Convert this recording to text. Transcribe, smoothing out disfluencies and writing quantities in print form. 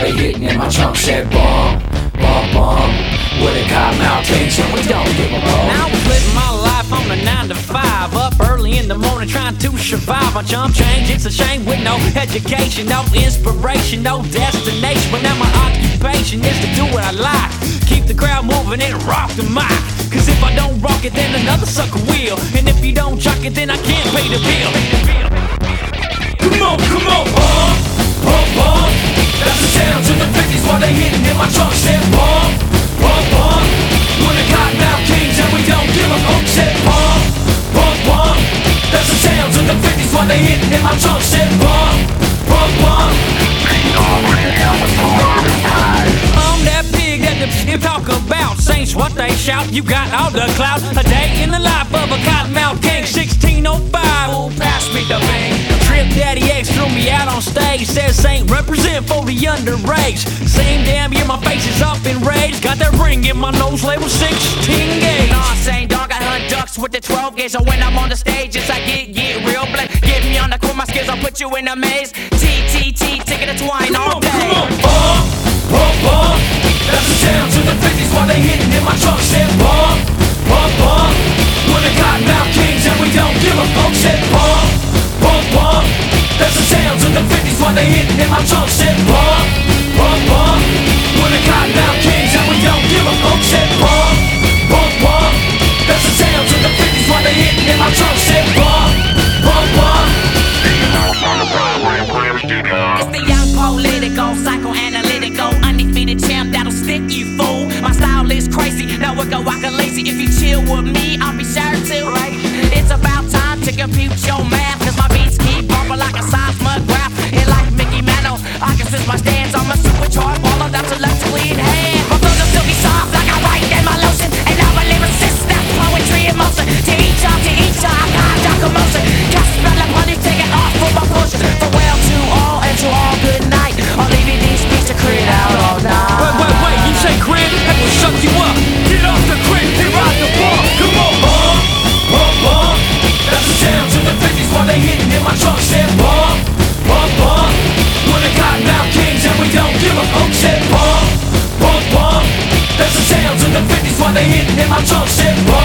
they hitting in my trunk. Said bum, bum, bum. With a cottonmouth kings and we don't give a fuck. Now I was living my life on a 9 to 5, up early in the morning trying to survive. My chump change, it's a shame with no education, no inspiration, no destination. But now my occupation is to do what I like, keep the crowd moving and rock the mic. Cause if I don't rock it, then another sucker will. And if you don't chuck it, then I can't pay the bill. Come on, bum, bum, bum. That's the sounds of the 50s while they hitting in my trunk. Said bum, bum, bum. We're the cottonmouth kings and we don't give a fuck. Said bum, bum, bum. That's the sounds of the 50s while they hitting in my trunk. Said bum, bum, bum. I'm that pig that the people talk about. Saints what they shout, you got all the clout. A day in the life of a cottonmouth king. 1605, oh pass me the vein. Trip Daddy X threw me out on stage. Says Saint represent for the underage. Same damn year my face is up in rage. Got that ring in my nose label 16 gauge. Nah, Saint dog, I hunt ducks with the 12 gauge. So when I'm on the stage, it's like get real black. Get me on the cool, my skills, I'll put you in a maze. TTT, ticket to twine all day. Bum, bum, bum. That's the sounds of the 50s while they hitting in my trunk. Said bum, bum, bum. We're the cottonmouth kings and we don't give a fuck. Said bum, bum, bum. That's the sounds of the 50s while they hitting in my trunk. Said bum, bum, bum. We're the cottonmouth kings and we don't give a fuck. Said bum, bum, bum. That's the sounds of the 50s while they hitting in my trunk. Said bum, bum, bum. It's the young political, psychoanalytical, undefeated champ that'll stick you fool. My style is crazy, no one go walk lazy. If you chill with me, I'll be sure to. It's about time to compute your math, cause my beats keep bumping like a seismograph. And like Mickey Mantle, I can switch my stance. I'm a supercharged baller that's electrically in hand. My flows are silky soft like I write in my lotion. And I'm a lyricist, that's poetry in motion. To each, I got commotion. Cast a spell like money, take it off for my portion. Farewell to all and to all good night. I'll leave you these beats to crit out all night. Wait, you say crit? That will shut you up. Get off the crit, get right the bar. Come on, bum, bum, bum. That's the sounds of the 50s while they hitting in my trunk. Said bum, bum, bum. We're the cottonmouth kings and we don't give a fuck. Said bum, bum, bum. That's the sounds of the 50s while they hitting in my trunk. Said bum.